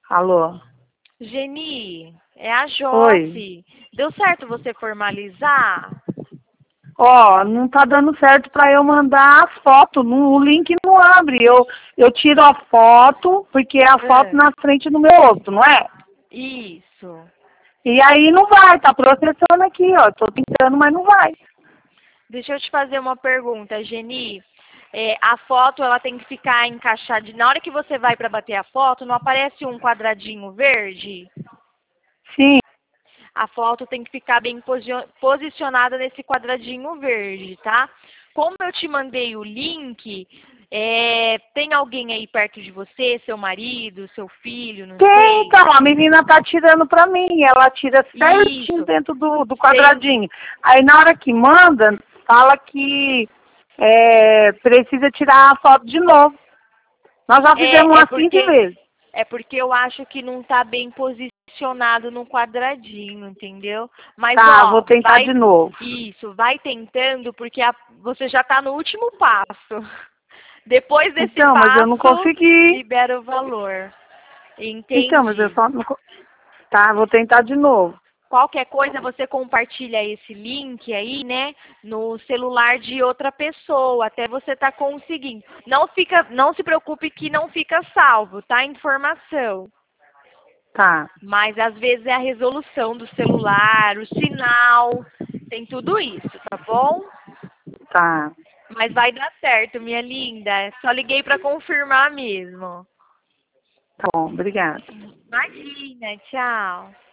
Alô? Geni, é a Oi. Josi. Deu certo você formalizar? Ó, não tá dando certo pra eu mandar as fotos. O link não abre. Eu tiro a foto, porque é a foto É. na frente do meu rosto, não é? Isso. E aí não vai, tá processando aqui, ó. Tô tentando, mas não vai. Deixa eu te fazer uma pergunta, Geni. A foto ela tem que ficar encaixada. Na hora que você vai para bater a foto, não aparece um quadradinho verde? Sim. A foto tem que ficar bem posicionada nesse quadradinho verde, tá? Como eu te mandei o link, tem alguém aí perto de você, seu marido, seu filho, não Tem, sei? então, a menina tá tirando pra mim. Ela tira certinho Isso. dentro do Tem, quadradinho. Aí na hora que manda, fala que precisa tirar a foto de novo. Nós já fizemos é, é umas 15 porque vezes. é porque eu acho que não tá bem posicionado no quadradinho, entendeu? Mas Tá, vou ó, tentar vai de novo. isso, vai tentando porque você já tá no último passo. Depois desse Então, mas eu não passo, consegui. libera o valor. Então, mas eu Entendi. só não... Tá, vou tentar de novo. Qualquer coisa você compartilha esse link aí, né, no celular de outra pessoa, até você tá conseguindo. Não se preocupe que não fica salvo, tá? A informação. Tá, Mas às vezes é a resolução do celular, o sinal, tem tudo isso, tá bom? tá. Mas vai dar certo, minha linda. Só liguei para confirmar mesmo. Tá bom, obrigada. Imagina, tchau.